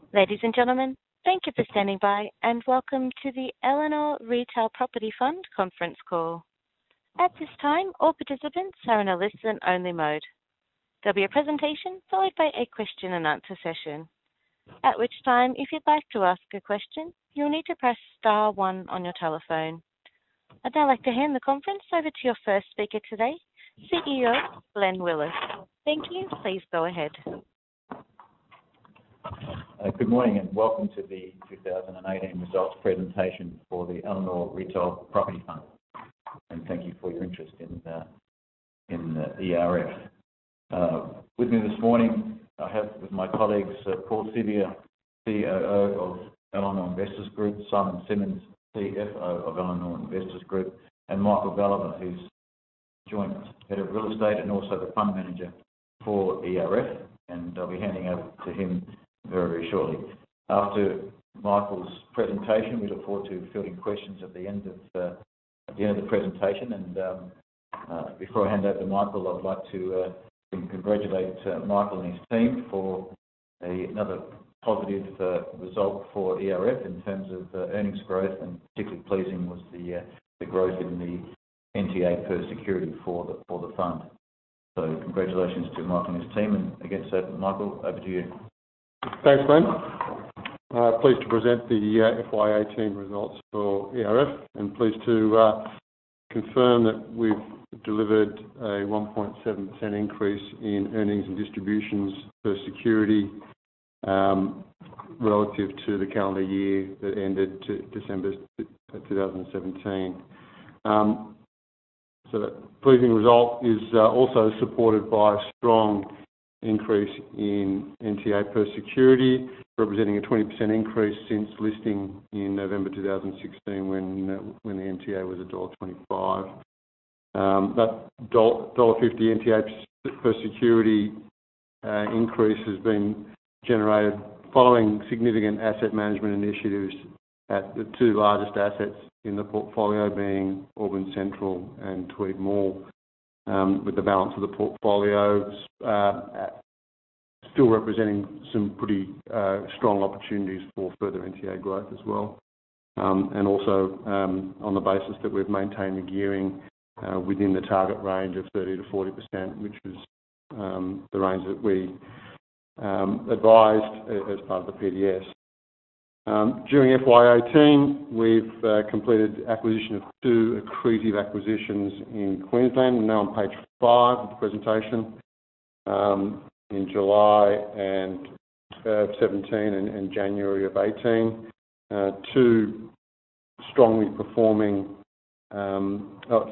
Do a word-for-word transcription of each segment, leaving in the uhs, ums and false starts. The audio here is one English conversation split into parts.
Ladies and gentlemen, thank you for standing by and welcome to the Elanor Retail Property Fund conference call. At this time, all participants are in a listen-only mode. There'll be a presentation followed by a question and answer session, at which time, if you'd like to ask a question, you'll need to press star one on your telephone. I'd now like to hand the conference over to your first speaker today, C E O Glenn Willis. Thank you. Please go ahead. Uh, good morning and welcome to the two thousand eighteen results presentation for the Elanor Retail Property Fund. And thank you for your interest in uh, in uh, E R F. Uh, with me this morning, I have with my colleagues uh, Paul Sevier, C O O of Elanor Investors Group, Simon Simmons, C F O of Elanor Investors Group, and Michael Gallagher, who's joint head of real estate and also the fund manager for E R F. And I'll be handing over to him very, very shortly. After Michael's presentation, we look forward to fielding questions at the end of uh, at the end of the presentation. And um, uh, before I hand over to Michael, I'd like to uh, congratulate uh, Michael and his team for a, another positive uh, result for E R F in terms of uh, earnings growth, and particularly pleasing was the uh, the growth in the N T A per security for the for the fund. So congratulations to Michael and his team. And against that, Michael, over to you. Thanks, Glenn. Uh, pleased to present the uh, F Y eighteen results for E R F, and pleased to uh, confirm that we've delivered a one point seven percent increase in earnings and distributions per security um, relative to the calendar year that ended to December twenty seventeen. Um, so that pleasing result is uh, also supported by a strong increase in N T A per security, representing a twenty percent increase since listing in November two thousand sixteen, when uh, when the N T A was one dollar twenty-five. Um, that one dollar fifty N T A per security uh, increase has been generated following significant asset management initiatives at the two largest assets in the portfolio being Auburn Central and Tweed Mall, um, with the balance of the portfolio uh, still representing some pretty uh, strong opportunities for further N T A growth as well. Um, and also um, on the basis that we've maintained the gearing uh, within the target range of thirty to forty percent, which was um, the range that we um, advised as part of the P D S. Um, during F Y eighteen, we've uh, completed acquisition of two accretive acquisitions in Queensland, now on page five of the presentation, um, in July and uh, seventeen and, and January of eighteen. Uh, two strongly performing um, uh,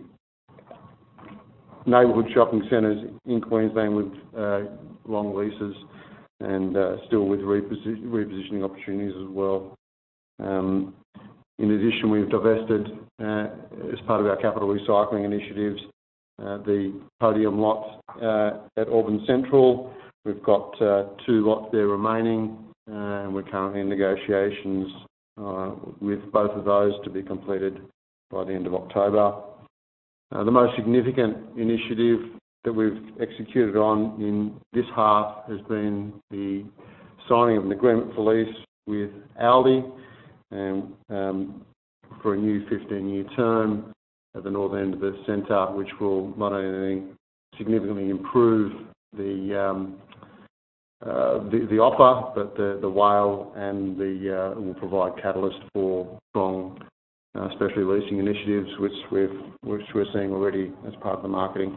neighbourhood shopping centres in Queensland with uh, long leases, and uh, still with reposi- repositioning opportunities as well. Um, in addition, we've divested, uh, as part of our capital recycling initiatives, uh, the podium lots uh, at Auburn Central. We've got uh, two lots there remaining, uh, and we're currently in negotiations uh, with both of those to be completed by the end of October. Uh, the most significant initiative that we've executed on in this half has been the signing of an agreement for lease with Aldi, and um, for a new fifteen-year term at the northern end of the centre, which will not only significantly improve the um, uh, the, the offer, but the, the WALE, and the uh, will provide catalyst for strong uh, specialty leasing initiatives, which we've which we're seeing already as part of the marketing.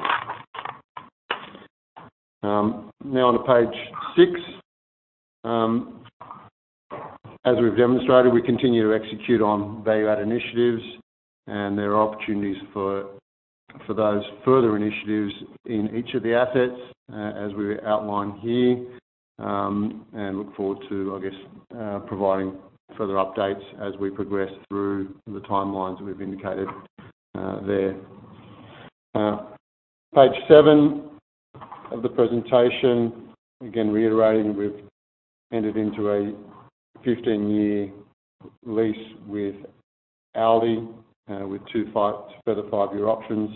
Um, now on to page six. Um, as we've demonstrated, we continue to execute on value-add initiatives, and there are opportunities for for those further initiatives in each of the assets, uh, as we outline here, um, and look forward to, I guess, uh, providing further updates as we progress through the timelines that we've indicated uh, there. Uh, page seven of the presentation, again reiterating, we've entered into a fifteen-year lease with Aldi uh, with two five, further five-year options.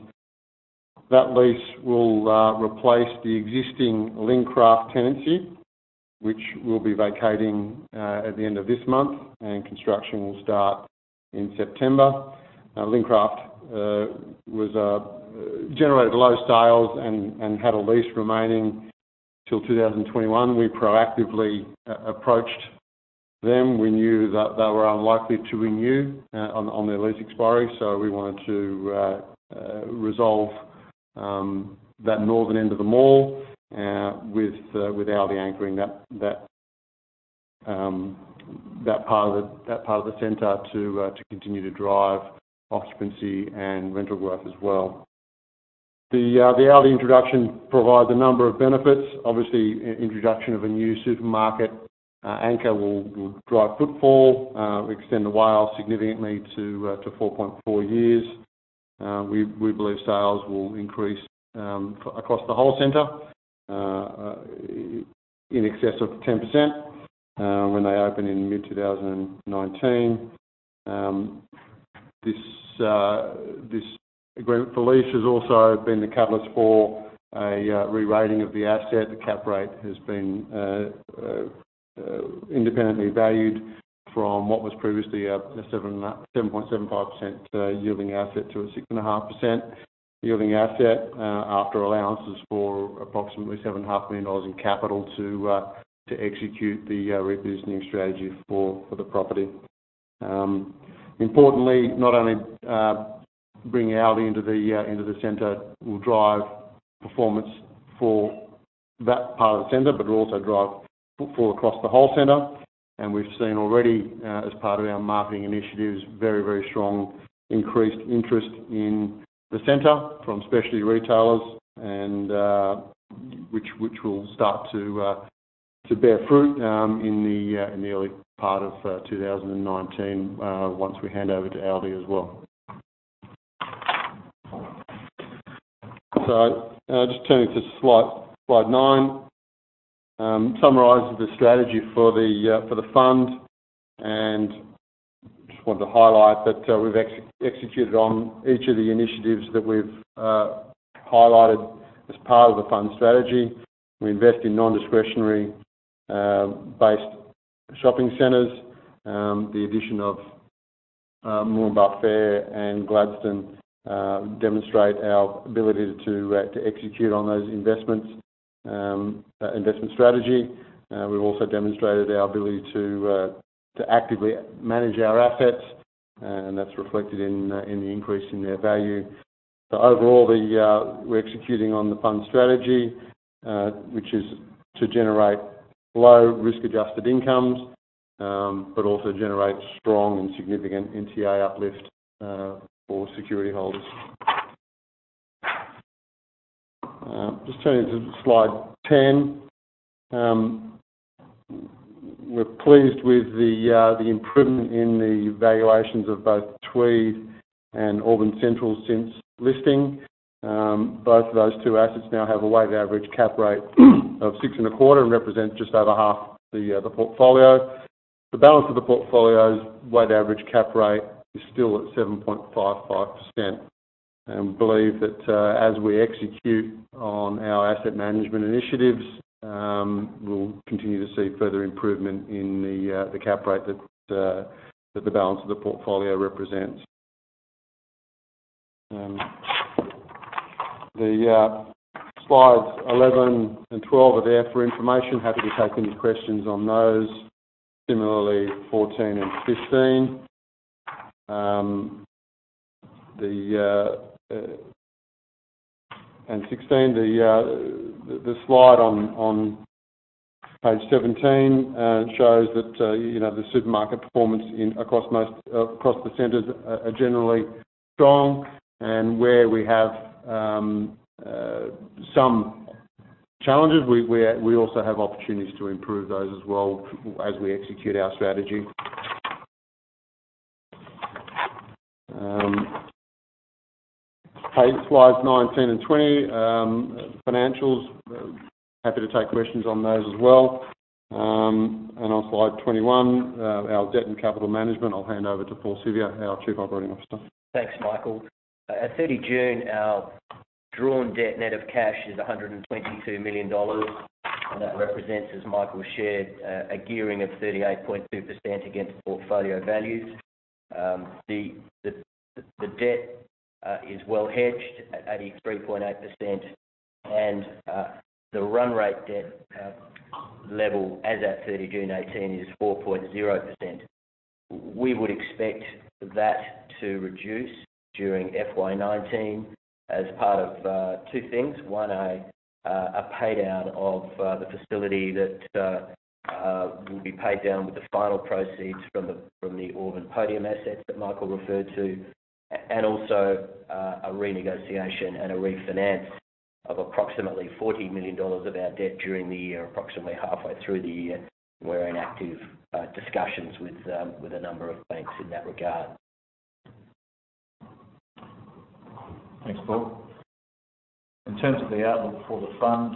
That lease will uh, replace the existing Lincraft tenancy which we'll be vacating uh, at the end of this month, and construction will start in September. Uh, Lincraft uh, was uh, generated low sales and, and had a lease remaining till two thousand twenty-one. We proactively uh, approached them. We knew that they were unlikely to renew uh, on, on their lease expiry, so we wanted to uh, uh, resolve um, that northern end of the mall uh, with uh, with Aldi anchoring that that um, that part of the, that part of the centre to uh, to continue to drive occupancy and rental growth as well. The uh, the Aldi introduction provides a number of benefits. Obviously, introduction of a new supermarket uh, anchor will, will drive footfall, uh, extend the WALE significantly to uh, to four point four years. Uh, we we believe sales will increase um, for, across the whole centre uh, in excess of ten percent uh, when they open in mid twenty nineteen. Um, this uh, this agreement for lease has also been the catalyst for a uh, re-rating of the asset. The cap rate has been uh, uh, uh, independently valued from what was previously a, a seven point seven five percent uh, yielding asset to a six point five percent yielding asset uh, after allowances for approximately seven point five million dollars in capital to uh, to execute the uh, repositioning strategy for, for the property. Um, importantly, not only uh, bringing Aldi into the uh, into the centre will drive performance for that part of the centre, but will also drive footfall across the whole centre. And we've seen already, uh, as part of our marketing initiatives, very, very strong increased interest in the centre from specialty retailers, and uh, which which will start to uh, to bear fruit um, in the uh, in the early part of uh, two thousand nineteen uh, once we hand over to Aldi as well. So, uh, just turning to slide slide nine. Um, summarises the strategy for the uh, for the fund, and just wanted to highlight that uh, we've ex- executed on each of the initiatives that we've uh, highlighted as part of the fund strategy. We invest in non-discretionary uh, based shopping centres. Um, the addition of uh, Moranbah Fair and Gladstone uh, demonstrate our ability to uh, to execute on those investments. Um, uh, investment strategy. Uh, we've also demonstrated our ability to uh, to actively manage our assets, and that's reflected in uh, in the increase in their value. So overall, the uh, we're executing on the fund strategy, uh, which is to generate low risk-adjusted incomes, um, but also generate strong and significant N T A uplift uh, for security holders. Uh, just turning to slide ten, um, we're pleased with the uh, the improvement in the valuations of both Tweed and Auburn Central since listing. Um, both of those two assets now have a weighted average cap rate of six and a quarter and represent just over half the uh, the portfolio. The balance of the portfolio's weighted average cap rate is still at seven point five five percent. And believe that uh, as we execute on our asset management initiatives, um, we'll continue to see further improvement in the uh, the cap rate that uh, that the balance of the portfolio represents. Um, the uh, slides eleven and twelve are there for information. Happy to take any questions on those. Similarly, fourteen and fifteen. Um, the uh, Uh, and sixteen, the, uh, the the slide on on page seventeen uh, shows that uh, you know the supermarket performance in across most uh, across the centres are, are generally strong, and where we have um, uh, some challenges, we we we also have opportunities to improve those as well as we execute our strategy. Um, Page slides nineteen and twenty, um, financials, uh, happy to take questions on those as well. Um, and on slide twenty-one, uh, our debt and capital management, I'll hand over to Paul Siviour, our Chief Operating Officer. Thanks, Michael. Uh, at thirty June, our drawn debt net of cash is one hundred twenty-two million dollars. and that represents, as Michael shared, uh, a gearing of thirty-eight point two percent against portfolio values. Um, the, the, the debt uh, is well hedged at eighty-three point eight percent, and uh, the run rate debt uh, level as at thirty June eighteen is four point zero percent. We would expect that to reduce during F Y nineteen as part of uh, two things. One, a, uh, a pay down of uh, the facility that uh, uh, will be paid down with the final proceeds from the from the Auburn Podium assets that Michael referred to, and also uh, a renegotiation and a refinance of approximately forty million dollars of our debt during the year, approximately halfway through the year. We're in active uh, discussions with um, with a number of banks in that regard. Thanks, Paul. In terms of the outlook for the fund,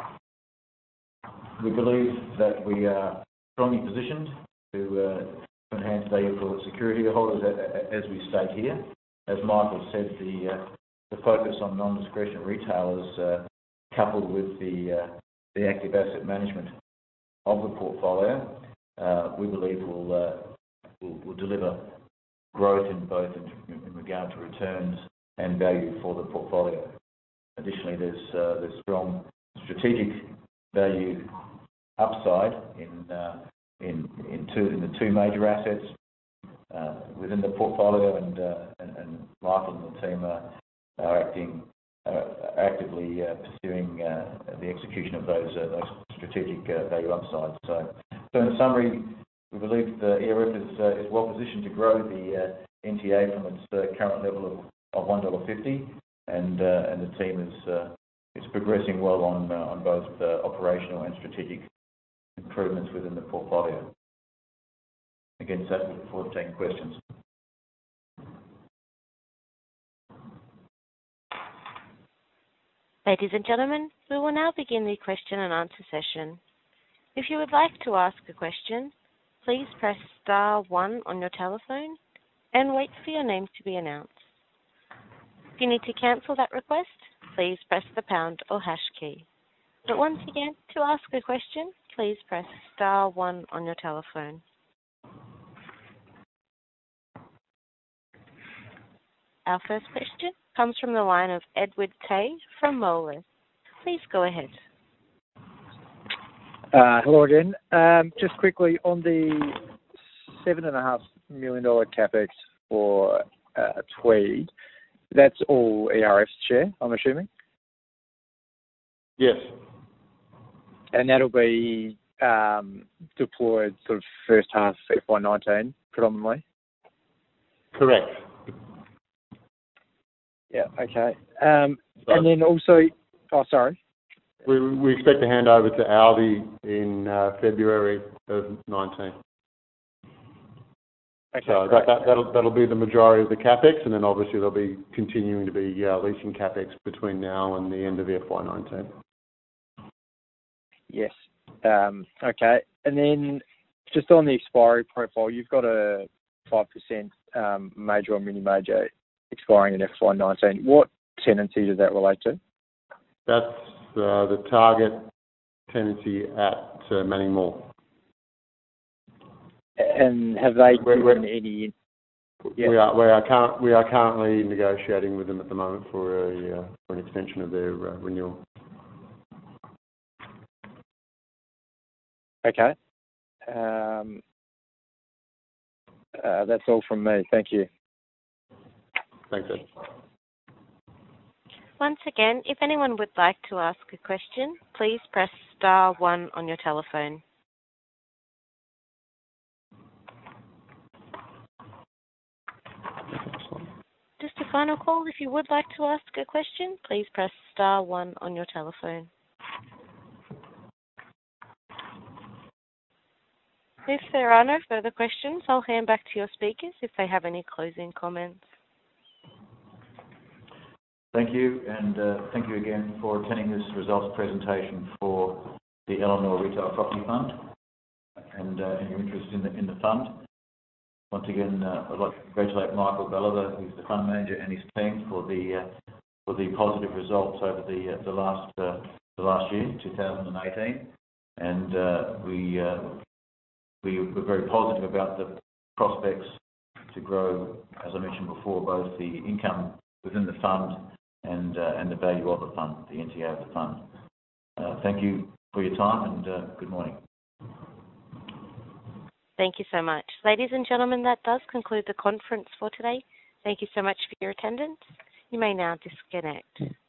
we believe that we are strongly positioned to, uh, to enhance value for security holders, as we state here. As Michael said, the uh, the focus on non-discretionary retailers, uh, coupled with the uh, the active asset management of the portfolio, uh, we believe will, uh, will will deliver growth in both in, in regard to returns and value for the portfolio. Additionally, there's uh, there's strong strategic value upside in uh, in in two in the two major assets uh, within the portfolio, and uh, and, and Michael and the team are, are acting uh, actively uh, pursuing uh, the execution of those uh, those strategic uh, value upsides. So, so in summary, we believe the E R F is uh, is well positioned to grow the uh, N T A from its uh, current level of of one dollar fifty, and uh, and the team is uh, is progressing well on uh, on both uh, operational and strategic improvements within the portfolio. Again, so we look forward to taking questions. Ladies and gentlemen, we will now begin the question and answer session. If you would like to ask a question, please press star one on your telephone and wait for your name to be announced. If you need to cancel that request, please press the pound or hash key. But once again, to ask a question, please press star one on your telephone. Our first question comes from the line of Edward Tay from Moelis. Please go ahead. Uh, hello again. Um, just quickly, on the seven point five million dollars capex for uh, Tweed, that's all E R F's share, I'm assuming? Yes. And that'll be um, deployed sort of first half F Y nineteen, predominantly? Correct. Yeah, okay. Um, and then also, oh, sorry. We, we expect to hand over to Aldi in uh, February of nineteen. Okay, so that, that, that'll, that'll be the majority of the capex, and then obviously there'll be continuing to be uh, leasing capex between now and the end of F Y nineteen. Yes. Um, okay. And then just on the expiry profile, you've got a five percent um, major or mini-major expiring in F Y nineteen. What tenancy does that relate to? That's uh, the target tenancy at uh, Manning Mall. And have they we're, given we're, any... Yeah. We are we are, current, we are currently negotiating with them at the moment for a uh, for an extension of their uh, renewal. Okay. Um, uh, that's all from me. Thank you. Thanks, Ed. Once again, if anyone would like to ask a question, please press star one on your telephone. Just a final call, if you would like to ask a question, please press star one on your telephone. If there are no further questions, I'll hand back to your speakers if they have any closing comments. Thank you, and uh, thank you again for attending this results presentation for the Elanor Retail Property Fund, and, uh, and your interest in the in the fund. Once again, uh, I'd like to congratulate Michael Gallagher, who's the fund manager, and his team for the uh, for the positive results over the uh, the last uh, the last year, two thousand eighteen. and uh, we, uh, we we're very positive about the prospects to grow, as I mentioned before, both the income within the fund and uh, and the value of the fund, the N T A of the fund. Uh, thank you for your time, and uh, good morning. Thank you so much. Ladies and gentlemen, that does conclude the conference for today. Thank you so much for your attendance. You may now disconnect.